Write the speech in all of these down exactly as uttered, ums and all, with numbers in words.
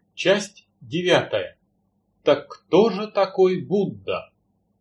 Часть девятая. Так кто же такой Будда?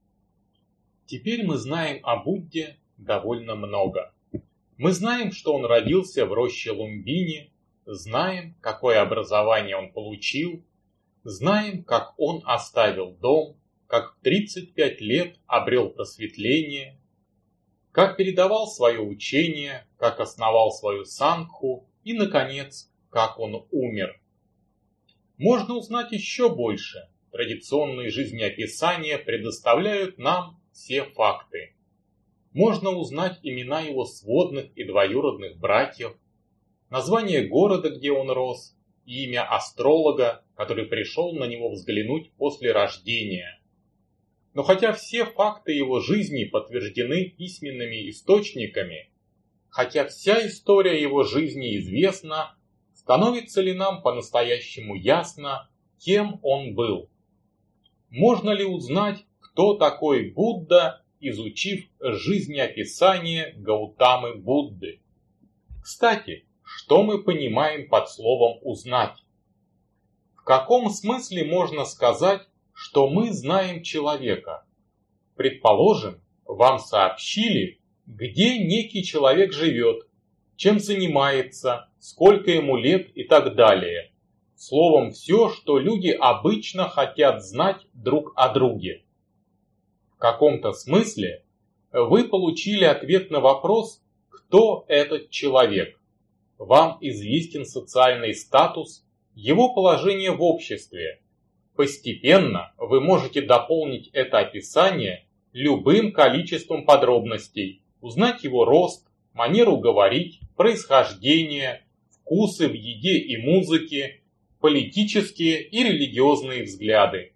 Теперь мы знаем о Будде довольно много. Мы знаем, что он родился в роще Лумбини, знаем, какое образование он получил, знаем, как он оставил дом, как в тридцать пять лет обрел просветление, как передавал свое учение, как основал свою сангху и, наконец, как он умер. Можно узнать еще больше. Традиционные жизнеописания предоставляют нам все факты. Можно узнать имена его сводных и двоюродных братьев, название города, где он рос, и имя астролога, который пришел на него взглянуть после рождения. Но хотя все факты его жизни подтверждены письменными источниками, хотя вся история его жизни известна, становится ли нам по-настоящему ясно, кем он был? Можно ли узнать, кто такой Будда, изучив жизнеописание Гаутамы Будды? Кстати, что мы понимаем под словом «узнать»? В каком смысле можно сказать, что мы знаем человека? Предположим, вам сообщили, где некий человек живет, чем занимается, сколько ему лет и так далее. Словом, все, что люди обычно хотят знать друг о друге. В каком-то смысле вы получили ответ на вопрос, кто этот человек. Вам известен социальный статус, его положение в обществе. Постепенно вы можете дополнить это описание любым количеством подробностей, узнать его рост, манеру говорить, происхождение, вкусы в еде и музыке, политические и религиозные взгляды.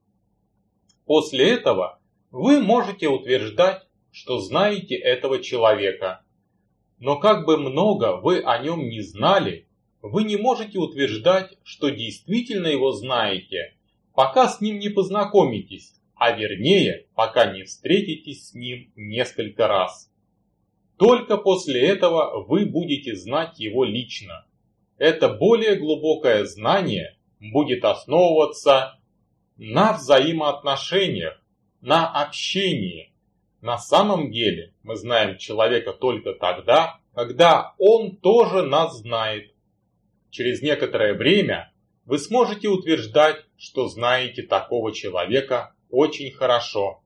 После этого вы можете утверждать, что знаете этого человека. Но как бы много вы о нем не знали, вы не можете утверждать, что действительно его знаете, пока с ним не познакомитесь, а вернее, пока не встретитесь с ним несколько раз. Только после этого вы будете знать его лично. Это более глубокое знание будет основываться на взаимоотношениях, на общении. На самом деле мы знаем человека только тогда, когда он тоже нас знает. Через некоторое время вы сможете утверждать, что знаете такого человека очень хорошо.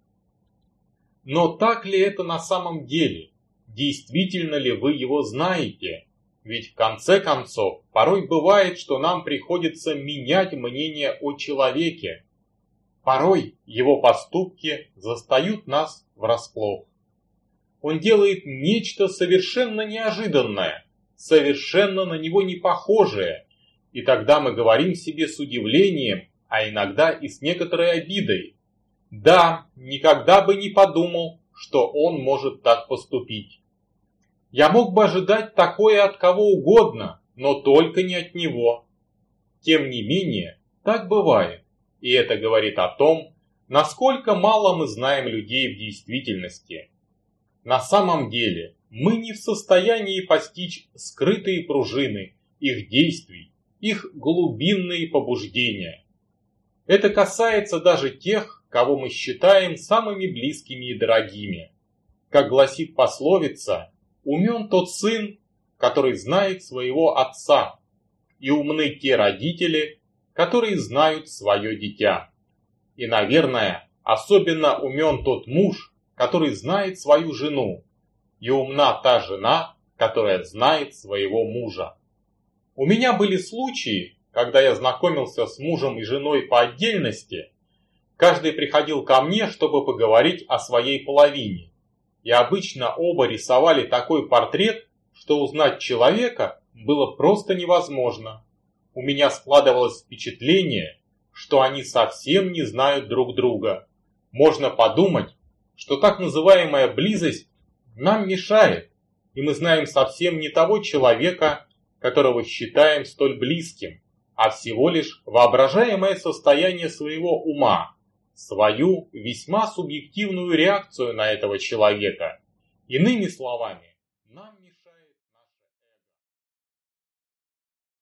Но так ли это на самом деле? Действительно ли вы его знаете? Ведь в конце концов, порой бывает, что нам приходится менять мнение о человеке. Порой его поступки застают нас врасплох. Он делает нечто совершенно неожиданное, совершенно на него не похожее, и тогда мы говорим себе с удивлением, а иногда и с некоторой обидой: да, никогда бы не подумал, что он может так поступить. Я мог бы ожидать такое от кого угодно, но только не от него. Тем не менее, так бывает, и это говорит о том, насколько мало мы знаем людей в действительности. На самом деле, мы не в состоянии постичь скрытые пружины их действий, их глубинные побуждения. Это касается даже тех, кого мы считаем самыми близкими и дорогими. Как гласит пословица, умен тот сын, который знает своего отца, и умны те родители, которые знают свое дитя. И, наверное, особенно умен тот муж, который знает свою жену, и умна та жена, которая знает своего мужа. У меня были случаи, когда я знакомился с мужем и женой по отдельности. Каждый приходил ко мне, чтобы поговорить о своей половине. И обычно оба рисовали такой портрет, что узнать человека было просто невозможно. У меня складывалось впечатление, что они совсем не знают друг друга. Можно подумать, что так называемая близость нам мешает, и мы знаем совсем не того человека, которого считаем столь близким, а всего лишь воображаемое состояние своего ума, свою весьма субъективную реакцию на этого человека. Иными словами, нам